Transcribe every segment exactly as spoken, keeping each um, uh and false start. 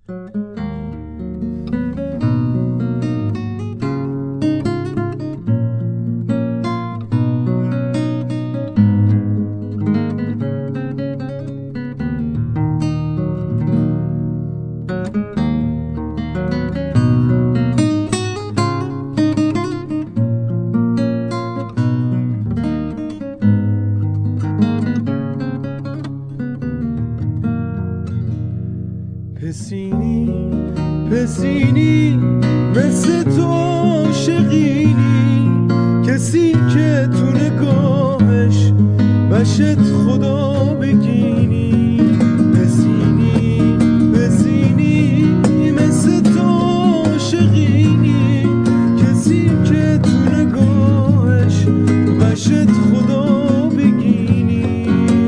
پسینی پسینی مثل تو عاشقینی، کسی که تو نگاهش بشت خدا بگینی. پسینی پسینی مثل تو عاشقینی، کسی که تو نگاهش بشت خدا بگینی.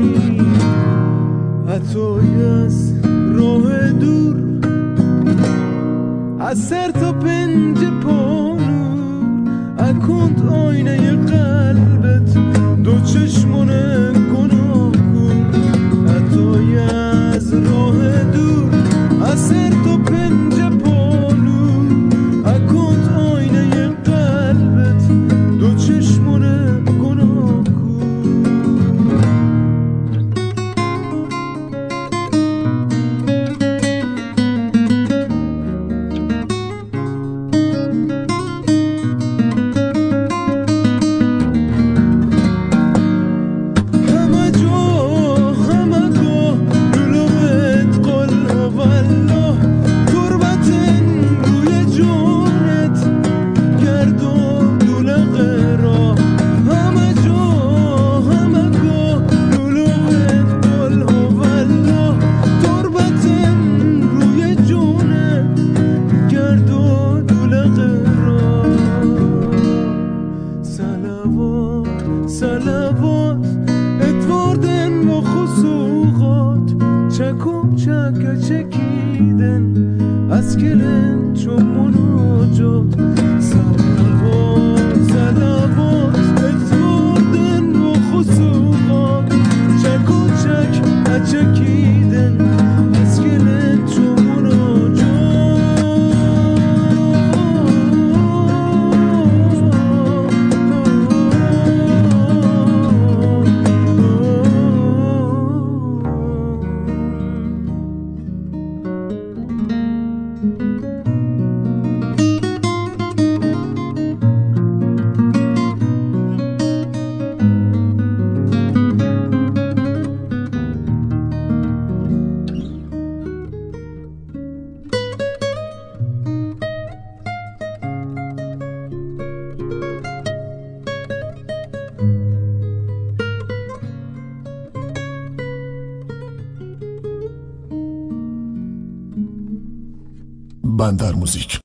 حتی از راه دور، از سر تا پنج پانور، اکند آینه قلبت دو چشمونه گناه کن. حتی از راه دور، از سر تا پنج پانور، اکند آینه قلبت دو چشمونه گناه کن. صلوات ادواردن و خسوقات، چکم چکه چکیدن از کلن چون مناجات. صلوات صلوات ادواردن و خسوقات، چکم چکه چکیدن از کلن چون مناجات. بندر موزیک.